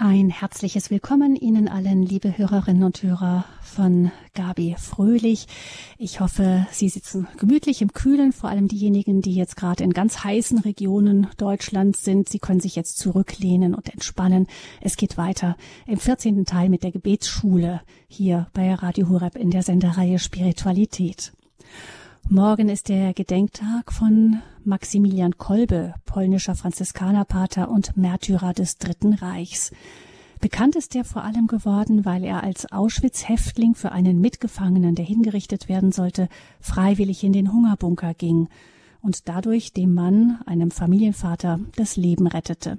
Ein herzliches Willkommen Ihnen allen, liebe Hörerinnen und Hörer von Gabi Fröhlich. Ich hoffe, Sie sitzen gemütlich im Kühlen, vor allem diejenigen, die jetzt gerade in ganz heißen Regionen Deutschlands sind. Sie können sich jetzt zurücklehnen und entspannen. Es geht weiter im 14. Teil mit der Gebetsschule hier bei Radio Horeb in der Sendereihe Spiritualität. Morgen ist der Gedenktag von Maximilian Kolbe, polnischer Franziskanerpater und Märtyrer des Dritten Reichs. Bekannt ist er vor allem geworden, weil er als Auschwitz-Häftling für einen Mitgefangenen, der hingerichtet werden sollte, freiwillig in den Hungerbunker ging und dadurch dem Mann, einem Familienvater, das Leben rettete.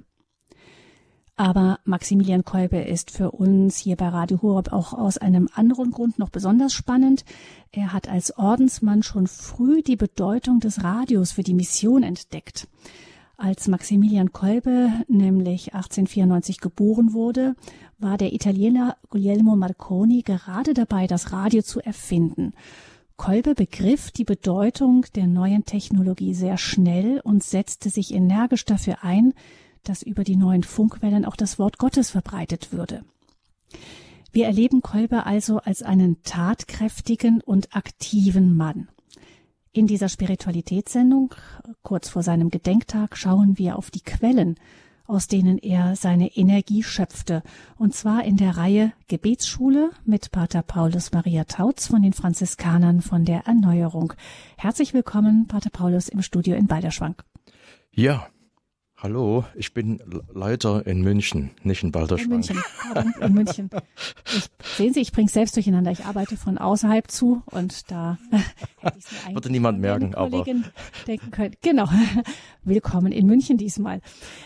Aber Maximilian Kolbe ist für uns hier bei Radio Horeb auch aus einem anderen Grund noch besonders spannend. Er hat als Ordensmann schon früh die Bedeutung des Radios für die Mission entdeckt. Als Maximilian Kolbe nämlich 1894 geboren wurde, war der Italiener Guglielmo Marconi gerade dabei, das Radio zu erfinden. Kolbe begriff die Bedeutung der neuen Technologie sehr schnell und setzte sich energisch dafür ein, dass über die neuen Funkwellen auch das Wort Gottes verbreitet würde. Wir erleben Kolbe also als einen tatkräftigen und aktiven Mann. In dieser Spiritualitätssendung, kurz vor seinem Gedenktag, schauen wir auf die Quellen, aus denen er seine Energie schöpfte, und zwar in der Reihe Gebetsschule mit Pater Paulus Maria Tautz von den Franziskanern von der Erneuerung. Herzlich willkommen, Pater Paulus, im Studio in Balderschwang. Ja. Hallo, ich bin Leiter in München, nicht in Balderschwang. In München. Sehen Sie, ich bringe es selbst durcheinander. Ich arbeite von außerhalb zu und da hätte ich es mir eigentlich würde niemand merken, aber denken können. Genau. Willkommen in München diesmal.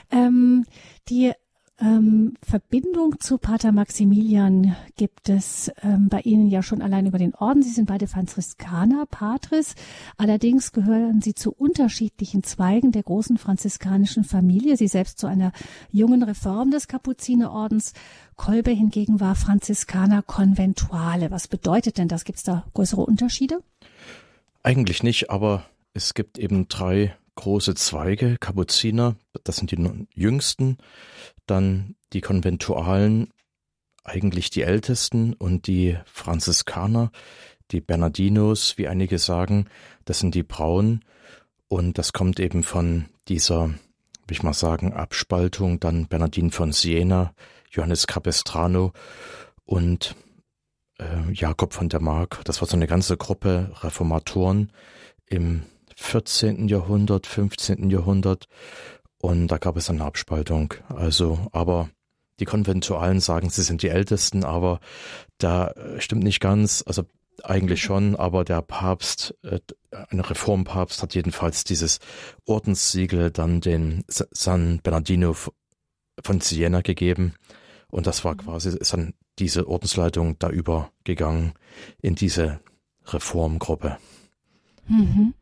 Die Verbindung zu Pater Maximilian gibt es bei Ihnen ja schon allein über den Orden. Sie sind beide Franziskaner, Patres. Allerdings gehören Sie zu unterschiedlichen Zweigen der großen franziskanischen Familie. Sie selbst zu einer jungen Reform des Kapuzinerordens. Kolbe hingegen war Franziskaner Konventuale. Was bedeutet denn das? Gibt es da größere Unterschiede? Eigentlich nicht, aber es gibt eben 3 große Zweige. Kapuziner, das sind die jüngsten. Dann die Konventualen, eigentlich die ältesten, und die Franziskaner, die Bernardinos, wie einige sagen, das sind die Braunen, und das kommt eben von dieser, will ich mal sagen, Abspaltung, dann Bernardin von Siena, Johannes Capestrano und Jakob von der Mark. Das war so eine ganze Gruppe Reformatoren im 14. Jahrhundert, 15. Jahrhundert. Und da gab es eine Abspaltung. Also, aber die Konventualen sagen, sie sind die Ältesten, aber da stimmt nicht ganz. Also eigentlich schon, aber der Papst, ein Reformpapst, hat jedenfalls dieses Ordenssiegel dann den San Bernardino von Siena gegeben. Und das war quasi, ist dann diese Ordensleitung da übergegangen in diese Reformgruppe. Mhm.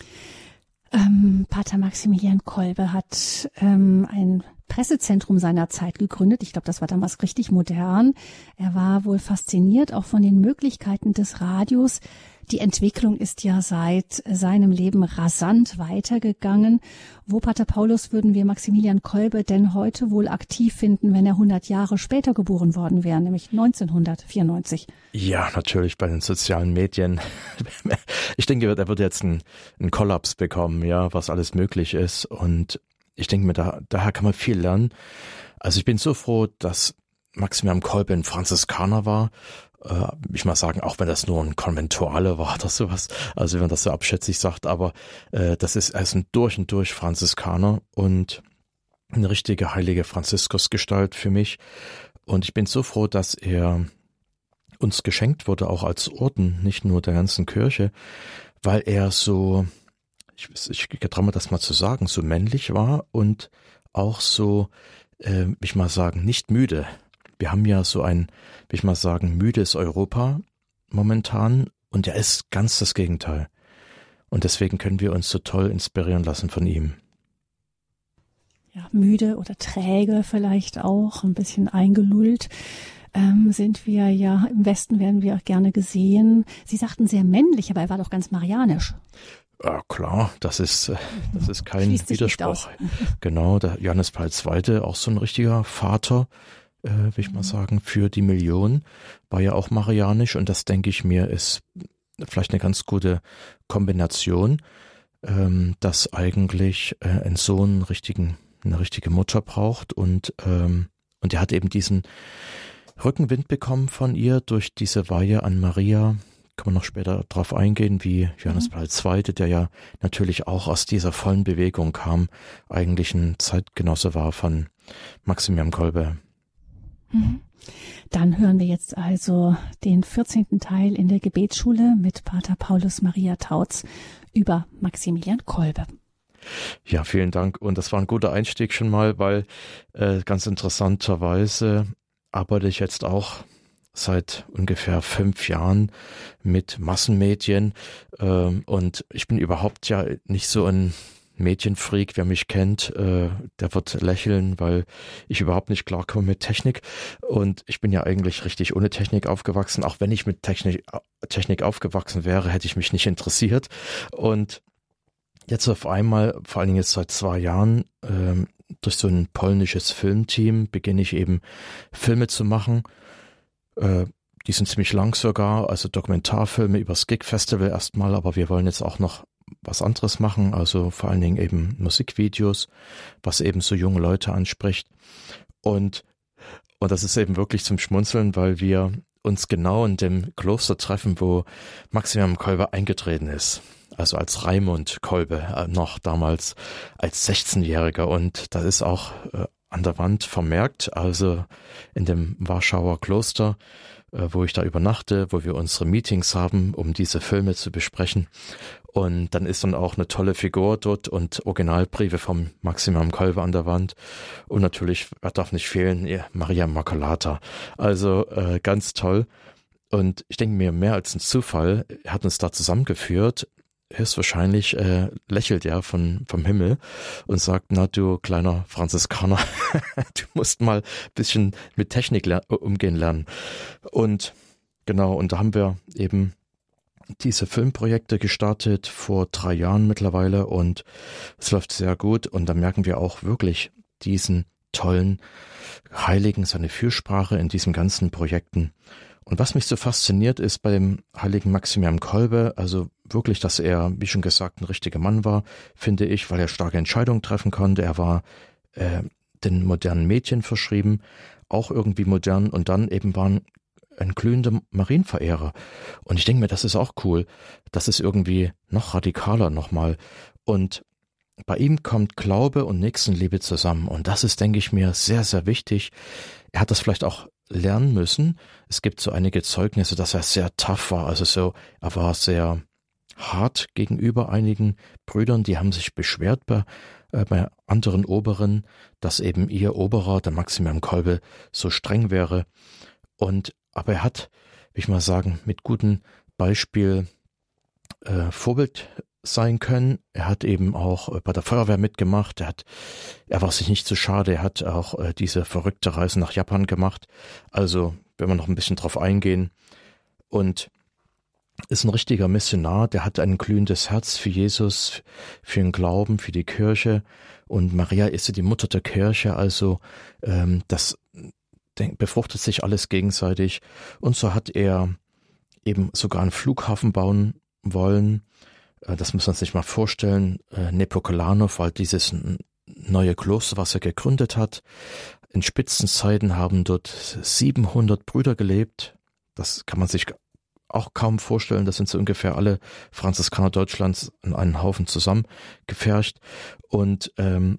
Pater Maximilian Kolbe hat ein Pressezentrum seiner Zeit gegründet. Ich glaube, das war damals richtig modern. Er war wohl fasziniert auch von den Möglichkeiten des Radios. Die Entwicklung ist ja seit seinem Leben rasant weitergegangen. Wo, Pater Paulus, würden wir Maximilian Kolbe denn heute wohl aktiv finden, wenn er 100 Jahre später geboren worden wäre, nämlich 1994? Ja, natürlich bei den sozialen Medien. Ich denke, er wird jetzt einen Kollaps bekommen, ja, was alles möglich ist. Und ich denke mir, daher kann man viel lernen. Also ich bin so froh, dass Maximilian Kolbe ein Franziskaner war. Ich mal sagen, auch wenn das nur ein Konventuale war oder sowas, also wenn man das so abschätzig sagt, aber er ist ein durch und durch Franziskaner und eine richtige heilige Franziskusgestalt für mich. Und ich bin so froh, dass er uns geschenkt wurde, auch als Orden, nicht nur der ganzen Kirche, weil er so, ich traue mir das mal zu sagen, so männlich war und auch so, ich mal sagen, nicht müde. Wir haben ja so ein, will ich mal sagen, müdes Europa momentan, und er ist ganz das Gegenteil. Und deswegen können wir uns so toll inspirieren lassen von ihm. Ja, müde oder träge vielleicht auch, ein bisschen eingelullt. Sind wir ja, im Westen werden wir auch gerne gesehen. Sie sagten sehr männlich, aber er war doch ganz marianisch. Ja, klar, das ist kein Widerspruch. Genau, der Johannes Paul II., auch so ein richtiger Vater, will ich mal sagen, für die Million, war ja auch marianisch und das, denke ich mir, ist vielleicht eine ganz gute Kombination, dass eigentlich ein Sohn eine richtige Mutter braucht und er hat eben diesen Rückenwind bekommen von ihr durch diese Weihe an Maria. Kann man noch später drauf eingehen, wie Johannes Paul II., der ja natürlich auch aus dieser vollen Bewegung kam, eigentlich ein Zeitgenosse war von Maximilian Kolbe. Dann hören wir jetzt also den 14. Teil in der Gebetsschule mit Pater Paulus Maria Tautz über Maximilian Kolbe. Ja, vielen Dank. Und das war ein guter Einstieg schon mal, weil ganz interessanterweise arbeite ich jetzt auch seit ungefähr 5 Jahren mit Massenmedien und ich bin überhaupt ja nicht so ein Medienfreak. Wer mich kennt, der wird lächeln, weil ich überhaupt nicht klarkomme mit Technik und ich bin ja eigentlich richtig ohne Technik aufgewachsen. Auch wenn ich mit Technik aufgewachsen wäre, hätte ich mich nicht interessiert und jetzt auf einmal, vor allen Dingen jetzt seit 2 Jahren, durch so ein polnisches Filmteam beginne ich eben Filme zu machen. Die sind ziemlich lang sogar, also Dokumentarfilme übers Gig Festival erstmal, aber wir wollen jetzt auch noch was anderes machen, also vor allen Dingen eben Musikvideos, was eben so junge Leute anspricht. Und das ist eben wirklich zum Schmunzeln, weil wir uns genau in dem Kloster treffen, wo Maximilian Kolbe eingetreten ist. Also als Raimund Kolbe, noch damals als 16-Jähriger. Und das ist auch an der Wand vermerkt, also in dem Warschauer Kloster, wo ich da übernachte, wo wir unsere Meetings haben, um diese Filme zu besprechen. Und dann ist dann auch eine tolle Figur dort und Originalbriefe vom Maximilian Kolbe an der Wand. Und natürlich, wer darf nicht fehlen, Maria Immaculata. Also ganz toll. Und ich denke mir, mehr als ein Zufall, er hat uns da zusammengeführt. Höchstwahrscheinlich lächelt er vom Himmel und sagt, na du kleiner Franziskaner, du musst mal ein bisschen mit Technik umgehen lernen. Und genau, und da haben wir eben diese Filmprojekte gestartet vor 3 Jahren mittlerweile und es läuft sehr gut und da merken wir auch wirklich diesen tollen Heiligen, seine Fürsprache in diesen ganzen Projekten. Und was mich so fasziniert ist beim heiligen Maximilian Kolbe, also wirklich, dass er, wie schon gesagt, ein richtiger Mann war, finde ich, weil er starke Entscheidungen treffen konnte. Er war den modernen Medien verschrieben, auch irgendwie modern und dann eben war ein glühender Marienverehrer. Und ich denke mir, das ist auch cool. Das ist irgendwie noch radikaler nochmal. Und bei ihm kommt Glaube und Nächstenliebe zusammen. Und das ist, denke ich mir, sehr, sehr wichtig. Er hat das vielleicht auch lernen müssen. Es gibt so einige Zeugnisse, dass er sehr tough war. Also so, er war sehr hart gegenüber einigen Brüdern, die haben sich beschwert bei anderen Oberen, dass eben ihr Oberer, der Maximilian Kolbe, so streng wäre. Aber er hat, will ich mal sagen, mit gutem Beispiel Vorbild sein können. Er hat eben auch bei der Feuerwehr mitgemacht. Er war sich nicht zu schade. Er hat auch diese verrückte Reise nach Japan gemacht. Also, wenn wir noch ein bisschen drauf eingehen. Und ist ein richtiger Missionar. Der hat ein glühendes Herz für Jesus, für den Glauben, für die Kirche. Und Maria ist ja die Mutter der Kirche. Also, das befruchtet sich alles gegenseitig. Und so hat er eben sogar einen Flughafen bauen wollen. Das muss man sich mal vorstellen. Nepokolanow war dieses neue Kloster, was er gegründet hat. In Spitzenzeiten haben dort 700 Brüder gelebt. Das kann man sich auch kaum vorstellen. Das sind so ungefähr alle Franziskaner Deutschlands in einen Haufen zusammengepfercht. Und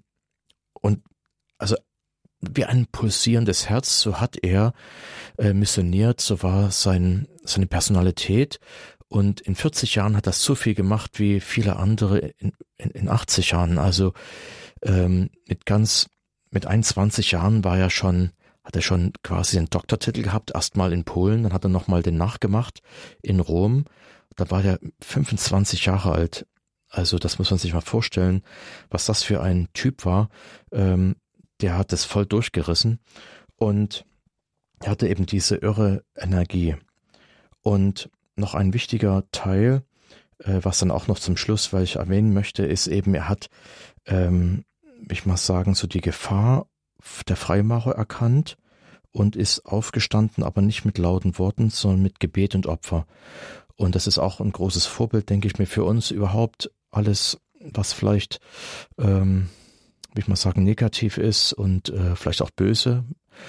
also wie ein pulsierendes Herz, so hat er missioniert, so war seine Personalität. Und in 40 Jahren hat er so viel gemacht wie viele andere in 80 Jahren. Also mit 21 Jahren hat er schon quasi den Doktortitel gehabt, erstmal in Polen, dann hat er nochmal den nachgemacht in Rom. Da war er 25 Jahre alt. Also das muss man sich mal vorstellen, was das für ein Typ war. Der hat es voll durchgerissen und er hatte eben diese irre Energie. Und noch ein wichtiger Teil, was dann auch noch zum Schluss, weil ich erwähnen möchte, ist eben, er hat, ich mal sagen, so die Gefahr der Freimacher erkannt und ist aufgestanden, aber nicht mit lauten Worten, sondern mit Gebet und Opfer. Und das ist auch ein großes Vorbild, denke ich mir, für uns überhaupt alles, was vielleicht, wie ich mal sagen, negativ ist und vielleicht auch böse.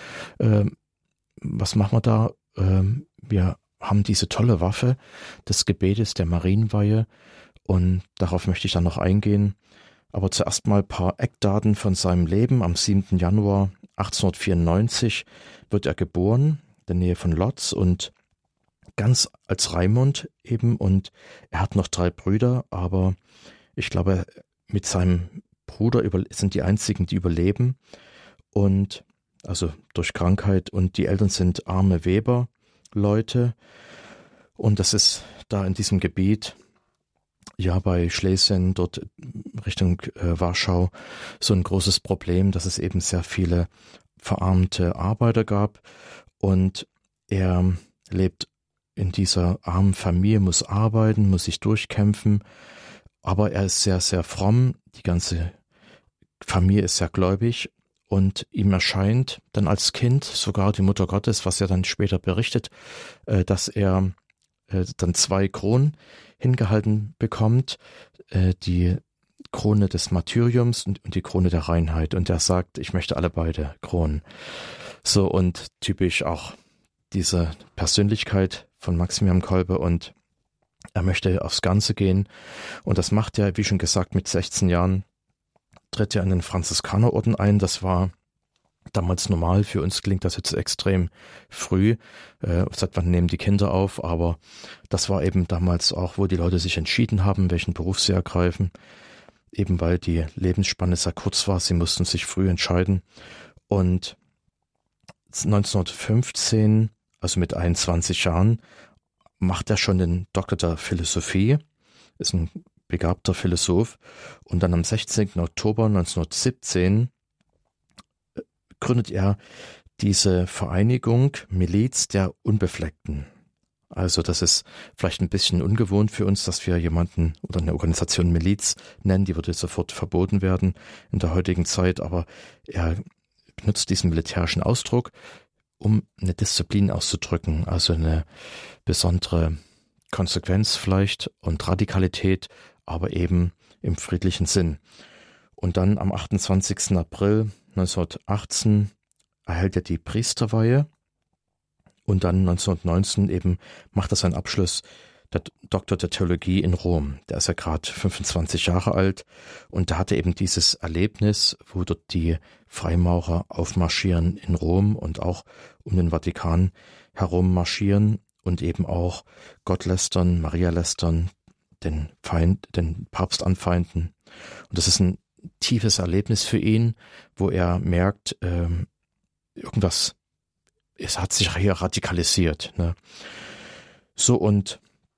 Was machen wir da? Wir haben diese tolle Waffe des Gebetes, der Marienweihe, und darauf möchte ich dann noch eingehen. Aber zuerst mal ein paar Eckdaten von seinem Leben. Am 7. Januar 1894 wird er geboren, in der Nähe von Lodz, und ganz als Raimund eben. Und er hat noch 3 Brüder, aber ich glaube, mit seinem Bruder sind die einzigen, die überleben. Und also durch Krankheit, und die Eltern sind arme Weberleute. Und das ist da in diesem Gebiet, ja, bei Schlesien, dort Richtung Warschau, so ein großes Problem, dass es eben sehr viele verarmte Arbeiter gab. Und er lebt in dieser armen Familie, muss arbeiten, muss sich durchkämpfen. Aber er ist sehr, sehr fromm. Die ganze Familie ist sehr gläubig. Und ihm erscheint dann als Kind sogar die Mutter Gottes, was er dann später berichtet, dass er dann 2 Kronen hingehalten bekommt, die Krone des Martyriums und die Krone der Reinheit. Und er sagt, ich möchte alle beide Kronen. So, und typisch auch diese Persönlichkeit von Maximilian Kolbe, und er möchte aufs Ganze gehen. Und das macht er, wie schon gesagt, mit 16 Jahren tritt er in den Franziskanerorden ein. Das war damals normal. Für uns klingt das jetzt extrem früh. Seit wann nehmen die Kinder auf? Aber das war eben damals auch, wo die Leute sich entschieden haben, welchen Beruf sie ergreifen. Eben weil die Lebensspanne sehr kurz war. Sie mussten sich früh entscheiden. Und 1915, also mit 21 Jahren, macht er schon den Doktor der Philosophie. Ist ein begabter Philosoph, und dann am 16. Oktober 1917 gründet er diese Vereinigung Miliz der Unbefleckten. Also das ist vielleicht ein bisschen ungewohnt für uns, dass wir jemanden oder eine Organisation Miliz nennen, die würde sofort verboten werden in der heutigen Zeit, aber er benutzt diesen militärischen Ausdruck, um eine Disziplin auszudrücken, also eine besondere Konsequenz vielleicht und Radikalität, aber eben im friedlichen Sinn. Und dann am 28. April 1918 erhält er die Priesterweihe, und dann 1919 eben macht er seinen Abschluss, der Doktor der Theologie in Rom. Der ist ja gerade 25 Jahre alt, und da hat er eben dieses Erlebnis, wo dort die Freimaurer aufmarschieren in Rom und auch um den Vatikan herum marschieren und eben auch Gott lästern, Maria lästern, den Papst anfeinden. Und das ist ein tiefes Erlebnis für ihn, wo er merkt, irgendwas, es hat sich hier radikalisiert. Ne? So, und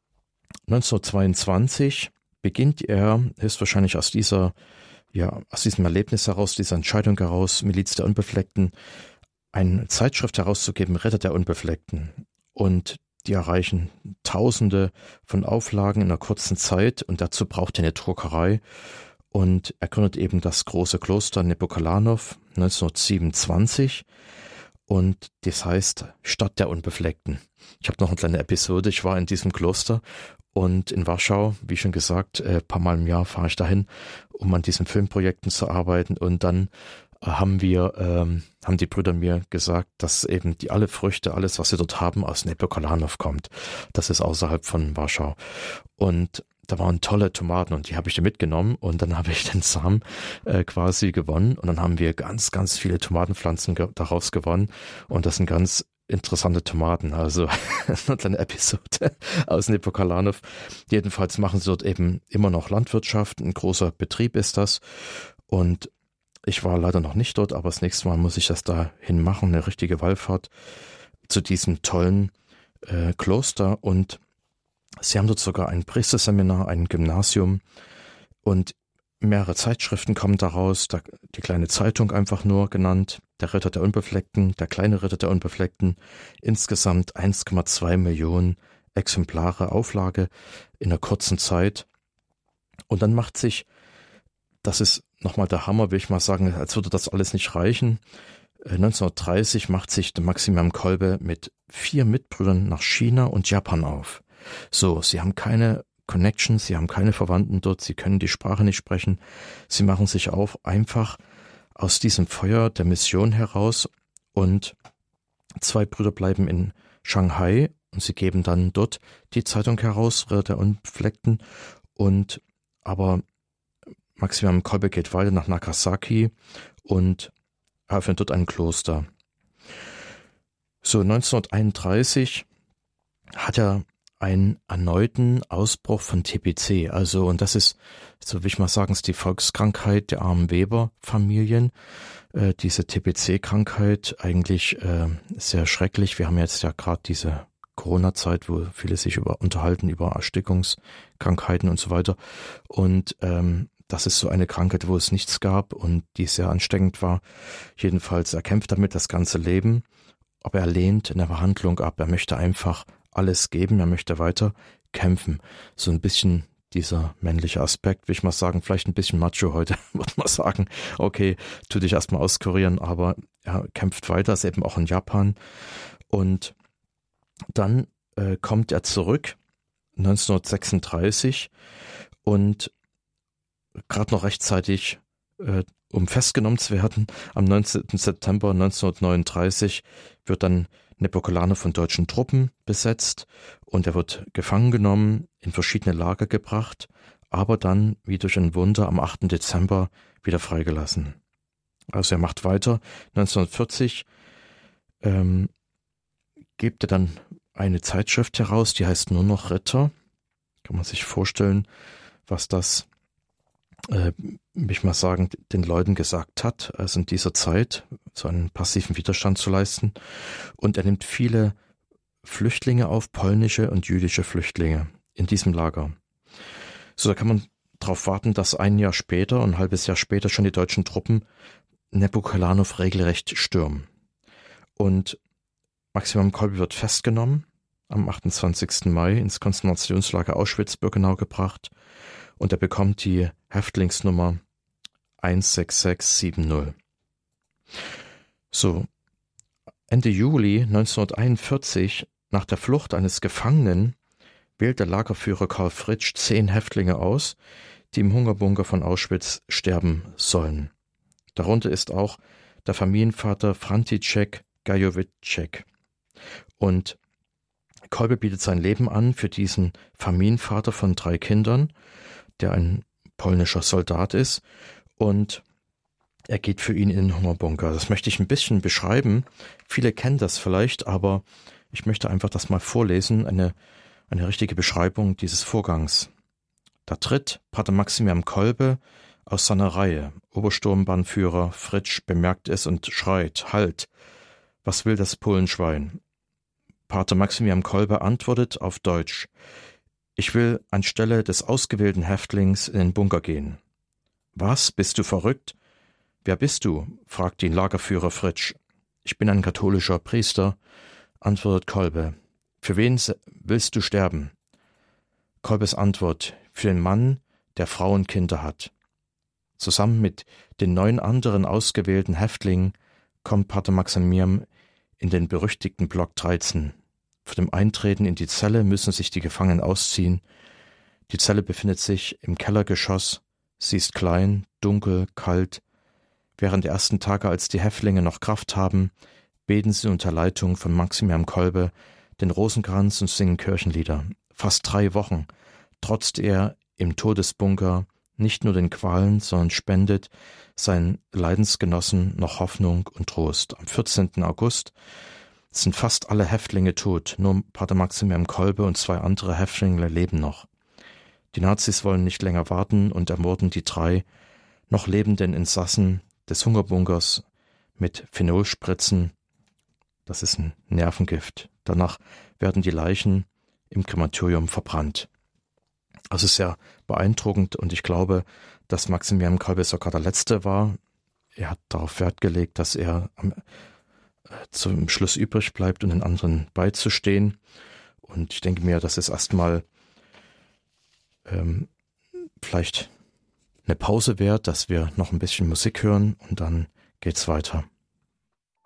1922 beginnt er, höchstwahrscheinlich aus diesem Erlebnis heraus, dieser Entscheidung heraus, Miliz der Unbefleckten, eine Zeitschrift herauszugeben, Ritter der Unbefleckten. Und die erreichen Tausende von Auflagen in einer kurzen Zeit, und dazu braucht er eine Druckerei. Und er gründet eben das große Kloster Nepokalanow 1927, und das heißt Stadt der Unbefleckten. Ich habe noch eine kleine Episode, ich war in diesem Kloster, und in Warschau, wie schon gesagt, ein paar Mal im Jahr fahre ich dahin, um an diesen Filmprojekten zu arbeiten, und dann haben die Brüder mir gesagt, dass eben alle Früchte, alles, was sie dort haben, aus Nepokalanow kommt. Das ist außerhalb von Warschau. Und da waren tolle Tomaten, und die habe ich da mitgenommen, und dann habe ich den Samen quasi gewonnen, und dann haben wir ganz, ganz viele Tomatenpflanzen daraus gewonnen, und das sind ganz interessante Tomaten, also eine kleine Episode aus Nepokalanow. Jedenfalls machen sie dort eben immer noch Landwirtschaft, ein großer Betrieb ist das, und ich war leider noch nicht dort, aber das nächste Mal muss ich das dahin machen, eine richtige Wallfahrt zu diesem tollen Kloster. Und sie haben dort sogar ein Priesterseminar, ein Gymnasium, und mehrere Zeitschriften kommen daraus, die kleine Zeitung einfach nur genannt, der Ritter der Unbefleckten, der kleine Ritter der Unbefleckten, insgesamt 1,2 Millionen Exemplare Auflage in einer kurzen Zeit. Und dann macht sich, das ist nochmal der Hammer, will ich mal sagen, als würde das alles nicht reichen, 1930 macht sich der Maximilian Kolbe mit 4 Mitbrüdern nach China und Japan auf. So, sie haben keine Connections, sie haben keine Verwandten dort, sie können die Sprache nicht sprechen. Sie machen sich auf, einfach aus diesem Feuer der Mission heraus, und 2 Brüder bleiben in Shanghai und sie geben dann dort die Zeitung heraus, Ritter der Unbefleckten, und aber Maximilian Kolbe geht weiter nach Nagasaki und eröffnet dort ein Kloster. So, 1931 hat er einen erneuten Ausbruch von TBC, also, und das ist, so will ich mal sagen, ist die Volkskrankheit der armen Weber-Familien. Diese TBC-Krankheit, eigentlich sehr schrecklich. Wir haben jetzt ja gerade diese Corona-Zeit, wo viele sich unterhalten über Erstickungskrankheiten und so weiter. Und das ist so eine Krankheit, wo es nichts gab und die sehr ansteckend war. Jedenfalls, er kämpft damit das ganze Leben, aber er lehnt eine Behandlung ab. Er möchte einfach alles geben, er möchte weiter kämpfen. So ein bisschen dieser männliche Aspekt, will ich mal sagen, vielleicht ein bisschen macho heute, würde man sagen, okay, tu dich erstmal auskurieren, aber er kämpft weiter, ist eben auch in Japan. Und dann kommt er zurück, 1936, und gerade noch rechtzeitig, um festgenommen zu werden, am 19. September 1939 wird dann Nepomuceno von deutschen Truppen besetzt und er wird gefangen genommen, in verschiedene Lager gebracht, aber dann, wie durch ein Wunder, am 8. Dezember wieder freigelassen. Also er macht weiter. 1940 gibt er dann eine Zeitschrift heraus, die heißt nur noch Ritter. Kann man sich vorstellen, was das, will ich mal sagen, den Leuten gesagt hat, also in dieser Zeit so einen passiven Widerstand zu leisten. Und er nimmt viele Flüchtlinge auf, polnische und jüdische Flüchtlinge in diesem Lager. So, da kann man darauf warten, dass ein Jahr später, ein halbes Jahr später schon die deutschen Truppen Nepomuceno regelrecht stürmen. Und Maximilian Kolbe wird festgenommen, am 28. Mai ins Konzentrationslager Auschwitz-Birkenau gebracht und er bekommt die Häftlingsnummer 16670. So, Ende Juli 1941, nach der Flucht eines Gefangenen, wählt der Lagerführer Karl Fritsch 10 Häftlinge aus, die im Hungerbunker von Auschwitz sterben sollen. Darunter ist auch der Familienvater František Gajowitschek. Und Kolbe bietet sein Leben an für diesen Familienvater von 3 Kindern, der ein polnischer Soldat ist, und er geht für ihn in den Hungerbunker. Das möchte ich ein bisschen beschreiben. Viele kennen das vielleicht, aber ich möchte einfach das mal vorlesen, eine richtige Beschreibung dieses Vorgangs. Da tritt Pater Maximilian Kolbe aus seiner Reihe. Obersturmbannführer Fritsch bemerkt es und schreit: Halt! Was will das Polenschwein? Pater Maximilian Kolbe antwortet auf Deutsch: Ich will anstelle des ausgewählten Häftlings in den Bunker gehen. Was, bist du verrückt? Wer bist du? Fragt ihn Lagerführer Fritsch. Ich bin ein katholischer Priester, antwortet Kolbe. Für wen willst du sterben? Kolbes Antwort: Für den Mann, der Frau und Kinder hat. Zusammen mit den 9 anderen ausgewählten Häftlingen kommt Pater Maximilian in den berüchtigten Block 13. Vor dem Eintreten in die Zelle müssen sich die Gefangenen ausziehen. Die Zelle befindet sich im Kellergeschoss. Sie ist klein, dunkel, kalt. Während der ersten Tage, als die Häftlinge noch Kraft haben, beten sie unter Leitung von Maximilian Kolbe den Rosenkranz und singen Kirchenlieder. Fast 3 Wochen trotzt er im Todesbunker nicht nur den Qualen, sondern spendet seinen Leidensgenossen noch Hoffnung und Trost. Am 14. August sind fast alle Häftlinge tot, nur Pater Maximilian Kolbe und 2 andere Häftlinge leben noch. Die Nazis wollen nicht länger warten und ermorden die 3 noch lebenden Insassen des Hungerbunkers mit Phenolspritzen. Das ist ein Nervengift. Danach werden die Leichen im Krematorium verbrannt. Also sehr beeindruckend, und ich glaube, dass Maximilian Kolbe sogar der Letzte war. Er hat darauf Wert gelegt, dass er zum Schluss übrig bleibt und den anderen beizustehen. Und ich denke mir, das ist erstmal vielleicht eine Pause wert, dass wir noch ein bisschen Musik hören und dann geht's weiter.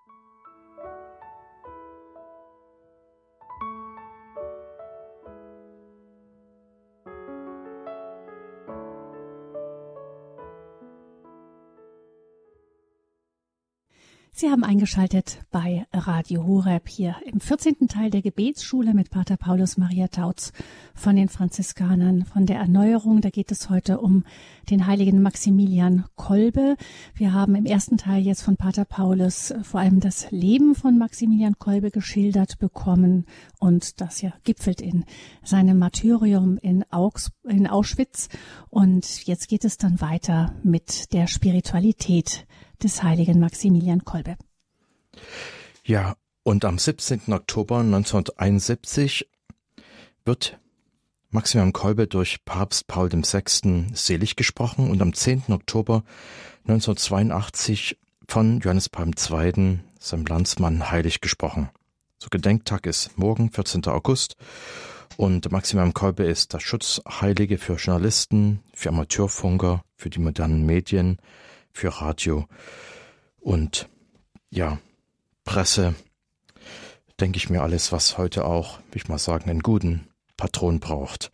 Sie haben eingeschaltet bei Radio Horeb hier im 14. Teil der Gebetsschule mit Pater Paulus Maria Tautz von den Franziskanern, von der Erneuerung. Da geht es heute um den heiligen Maximilian Kolbe. Wir haben im ersten Teil jetzt von Pater Paulus vor allem das Leben von Maximilian Kolbe geschildert bekommen und das ja gipfelt in seinem Martyrium in Auschwitz. Und jetzt geht es dann weiter mit der Spiritualität des heiligen Maximilian Kolbe. Ja, und am 17. Oktober 1971 wird Maximilian Kolbe durch Papst Paul VI. Selig gesprochen und am 10. Oktober 1982 von Johannes Paul II., seinem Landsmann, heilig gesprochen. So Gedenktag ist morgen, 14. August. Und Maximilian Kolbe ist der Schutzheilige für Journalisten, für Amateurfunker, für die modernen Medien, für Radio und ja, Presse, denke ich mir alles, was heute auch, will ich mal sagen, einen guten Patron braucht.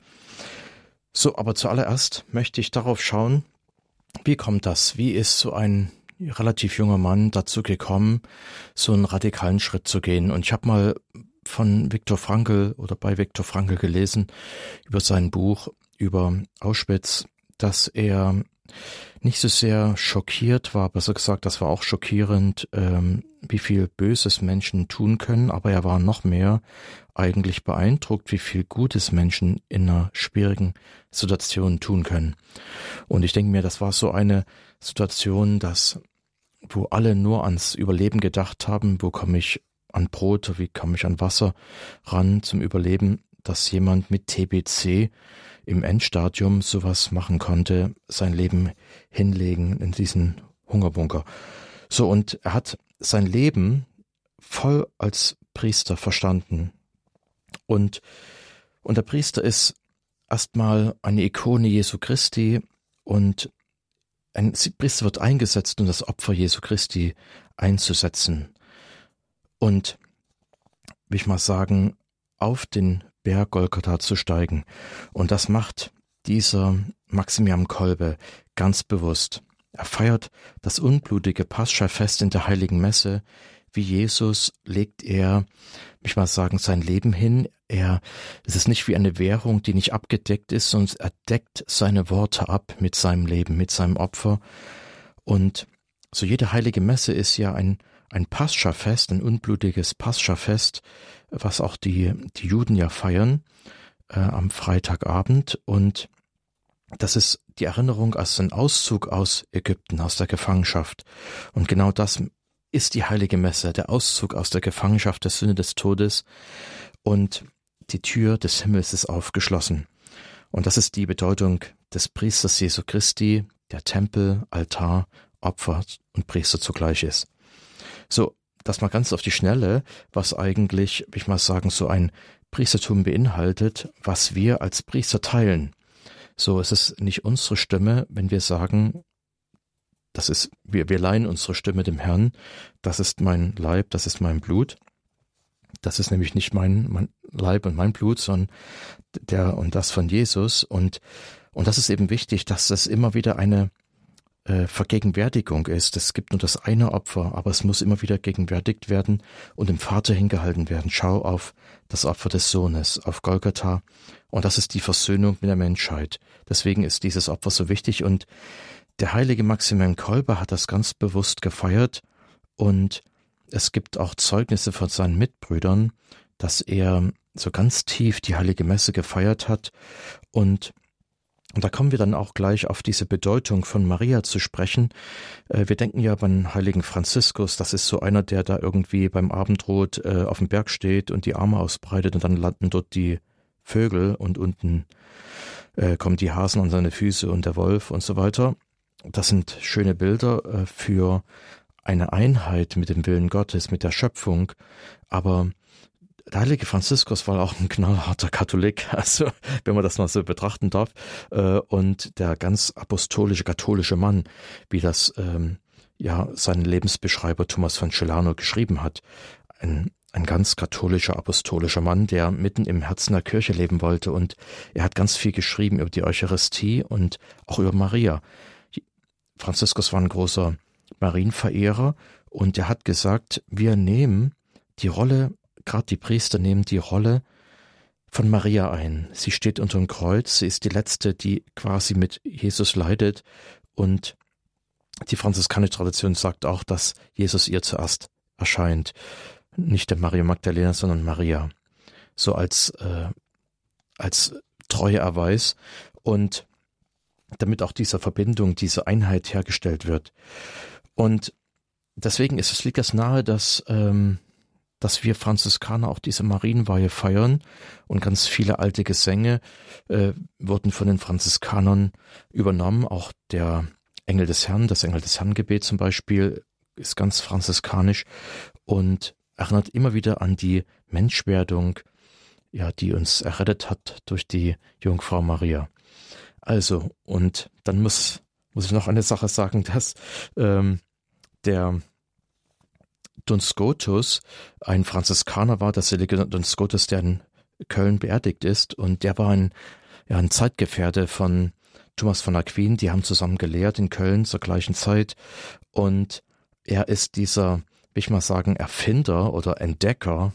So, aber zuallererst möchte ich darauf schauen, wie kommt das? Wie ist so ein relativ junger Mann dazu gekommen, so einen radikalen Schritt zu gehen? Und ich habe mal von Viktor Frankl oder bei Viktor Frankl gelesen über sein Buch über Auschwitz, dass er nicht so sehr schockiert war, besser gesagt, das war auch schockierend, wie viel Böses Menschen tun können, aber er war noch mehr eigentlich beeindruckt, wie viel Gutes Menschen in einer schwierigen Situation tun können. Und ich denke mir, das war so eine Situation, wo alle nur ans Überleben gedacht haben, wo komme ich an Brot, wie komme ich an Wasser ran zum Überleben, dass jemand mit TBC im Endstadium sowas machen konnte, sein Leben hinlegen in diesen Hungerbunker. So, und er hat sein Leben voll als Priester verstanden. Und der Priester ist erstmal eine Ikone Jesu Christi und ein Priester wird eingesetzt, um das Opfer Jesu Christi einzusetzen. Und, will ich mal sagen, auf den Berg Golgatha zu steigen. Und das macht dieser Maximilian Kolbe ganz bewusst. Er feiert das unblutige Paschafest in der Heiligen Messe. Wie Jesus legt er, will ich mal sagen, sein Leben hin. Es ist nicht wie eine Währung, die nicht abgedeckt ist, sondern er deckt seine Worte ab mit seinem Leben, mit seinem Opfer. Und so jede Heilige Messe ist ja ein Paschafest, ein unblutiges Paschafest, was auch die Juden ja feiern am Freitagabend. Und das ist die Erinnerung als ein Auszug aus Ägypten, aus der Gefangenschaft. Und genau das ist die Heilige Messe, der Auszug aus der Gefangenschaft der Sünde des Todes. Und die Tür des Himmels ist aufgeschlossen. Und das ist die Bedeutung des Priesters Jesu Christi, der Tempel, Altar, Opfer und Priester zugleich ist. So, das mal ganz auf die Schnelle, was eigentlich, will ich mal sagen, so ein Priestertum beinhaltet, was wir als Priester teilen. So, es ist nicht unsere Stimme, wenn wir sagen, wir leihen unsere Stimme dem Herrn, das ist mein Leib, das ist mein Blut. Das ist nämlich nicht mein Leib und mein Blut, sondern das von Jesus. Und das ist eben wichtig, dass das immer wieder eine Vergegenwärtigung ist. Es gibt nur das eine Opfer, aber es muss immer wieder gegenwärtigt werden und dem Vater hingehalten werden. Schau auf das Opfer des Sohnes, auf Golgatha. Und das ist die Versöhnung mit der Menschheit. Deswegen ist dieses Opfer so wichtig. Und der heilige Maximilian Kolbe hat das ganz bewusst gefeiert. Und es gibt auch Zeugnisse von seinen Mitbrüdern, dass er so ganz tief die Heilige Messe gefeiert hat. Und da kommen wir dann auch gleich auf diese Bedeutung von Maria zu sprechen. Wir denken ja beim heiligen Franziskus, das ist so einer, der da irgendwie beim Abendrot auf dem Berg steht und die Arme ausbreitet und dann landen dort die Vögel und unten kommen die Hasen an seine Füße und der Wolf und so weiter. Das sind schöne Bilder für eine Einheit mit dem Willen Gottes, mit der Schöpfung, aber der heilige Franziskus war auch ein knallharter Katholik, also wenn man das mal so betrachten darf, und der ganz apostolische, katholische Mann, wie das sein Lebensbeschreiber Thomas von Celano geschrieben hat, ein ganz katholischer, apostolischer Mann, der mitten im Herzen der Kirche leben wollte, und er hat ganz viel geschrieben über die Eucharistie und auch über Maria. Franziskus war ein großer Marienverehrer Und er hat gesagt, wir nehmen die Rolle, gerade die Priester nehmen die Rolle von Maria ein. Sie steht unter dem Kreuz, sie ist die Letzte, die quasi mit Jesus leidet, und die franziskanische Tradition sagt auch, dass Jesus ihr zuerst erscheint. Nicht der Maria Magdalena, sondern Maria. So als Treueerweis, und damit auch diese Verbindung, diese Einheit hergestellt wird. Und deswegen liegt es nahe, dass wir Franziskaner auch diese Marienweihe feiern, und ganz viele alte Gesänge wurden von den Franziskanern übernommen. Auch der Engel des Herrn, das Engel des Herrn-Gebet zum Beispiel, ist ganz franziskanisch und erinnert immer wieder an die Menschwerdung, ja, die uns errettet hat durch die Jungfrau Maria. Also, und dann muss ich noch eine Sache sagen, dass der Duns Scotus ein Franziskaner war, der selige Duns Scotus, der in Köln beerdigt ist, und der war ein Zeitgefährte von Thomas von Aquin. Die haben zusammen gelehrt in Köln zur gleichen Zeit, und er ist dieser, will ich mal sagen, Erfinder oder Entdecker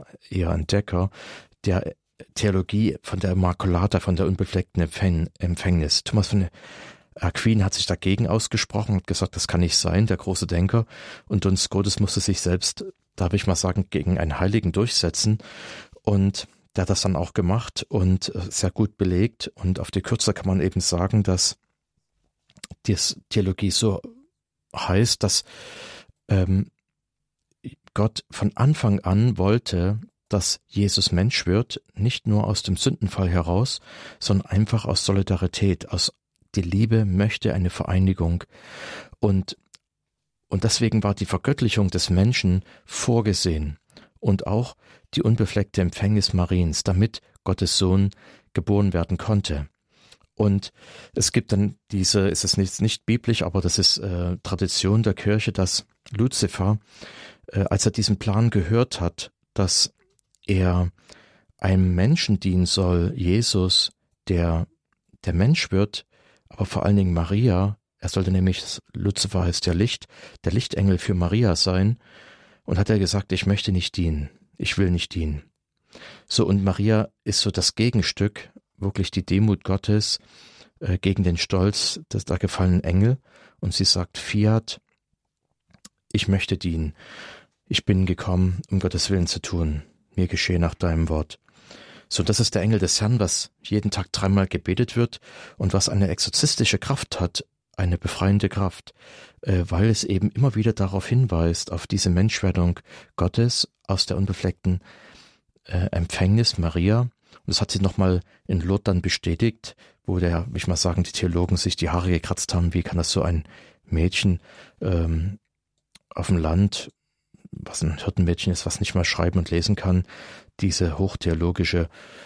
der Theologie von der Immaculata, von der unbefleckten Empfängnis. Thomas von Aquin hat sich dagegen ausgesprochen, hat gesagt, das kann nicht sein, der große Denker. Und Duns Scotus musste sich selbst, darf ich mal sagen, gegen einen Heiligen durchsetzen. Und der hat das dann auch gemacht und sehr gut belegt. Und auf die Kürze kann man eben sagen, dass die Theologie so heißt, dass Gott von Anfang an wollte, dass Jesus Mensch wird, nicht nur aus dem Sündenfall heraus, sondern einfach aus Solidarität, die Liebe möchte eine Vereinigung. Und deswegen war die Vergöttlichung des Menschen vorgesehen und auch die unbefleckte Empfängnis Mariens, damit Gottes Sohn geboren werden konnte. Und es gibt dann es ist nicht biblisch, aber das ist Tradition der Kirche, dass Luzifer, als er diesen Plan gehört hat, dass er einem Menschen dienen soll, Jesus, der Mensch wird, aber vor allen Dingen Maria, er sollte nämlich, Luzifer heißt der Lichtengel für Maria sein, und hat er gesagt, ich möchte nicht dienen, ich will nicht dienen. So, und Maria ist so das Gegenstück, wirklich die Demut Gottes gegen den Stolz der gefallenen Engel, und sie sagt, Fiat, ich möchte dienen, ich bin gekommen, um Gottes Willen zu tun, mir geschehe nach deinem Wort. So, das ist der Engel des Herrn, was jeden Tag 3-mal gebetet wird und was eine exorzistische Kraft hat, eine befreiende Kraft, weil es eben immer wieder darauf hinweist, auf diese Menschwerdung Gottes aus der unbefleckten Empfängnis Maria. Und das hat sie nochmal in Lourdes dann bestätigt, wo will ich mal sagen, die Theologen sich die Haare gekratzt haben, wie kann das so ein Mädchen auf dem Land, was ein Hirtenmädchen ist, was nicht mal schreiben und lesen kann, diese hochtheologische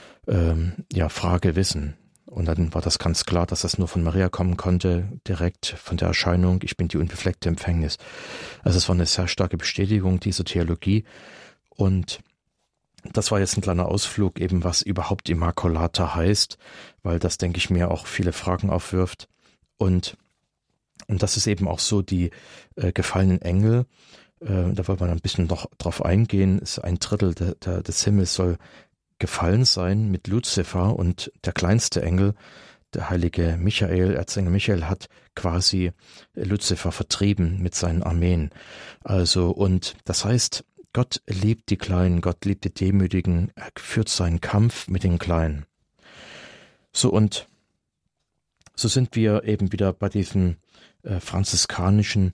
Frage wissen. Und dann war das ganz klar, dass das nur von Maria kommen konnte, direkt von der Erscheinung, ich bin die unbefleckte Empfängnis. Also es war eine sehr starke Bestätigung dieser Theologie, und das war jetzt ein kleiner Ausflug eben, was überhaupt Immaculata heißt, weil das, denke ich, mir auch viele Fragen aufwirft. Und das ist eben auch so, die gefallenen Engel, da wollen wir ein bisschen noch drauf eingehen, ist 1/3 des Himmels soll gefallen sein mit Luzifer, und der kleinste Engel, der heilige Michael, Erzengel Michael, hat quasi Luzifer vertrieben mit seinen Armeen. Also, und das heißt, Gott liebt die Kleinen, Gott liebt die Demütigen, er führt seinen Kampf mit den Kleinen. So, und so sind wir eben wieder bei diesem franziskanischen